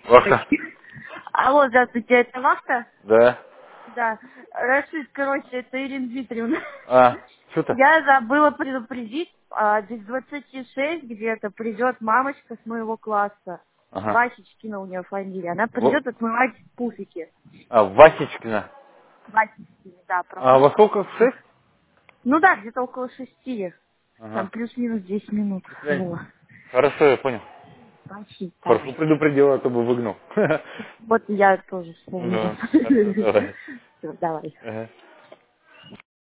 Вахта? Алло, здравствуйте, это Вахта? Да. Да. Рашид, короче, это Ирина Дмитриевна. А, что-то? Я забыла предупредить, без 26 где-то придет мамочка с моего класса. Ага. Васечкина у нее фамилия. Она придет отмывать пуфики. Васечкина. Васечкина, да, А во пропустите. сколько? В 6? Ну да, где-то около 6. Там Ага. плюс-минус 10 минут. Вот. Хорошо, я понял. Спасибо, Хорошо давай. предупредила, а то бы выгнал. Вот я тоже вспомнила. Ну, хорошо, давай. Всё, давай. Ага.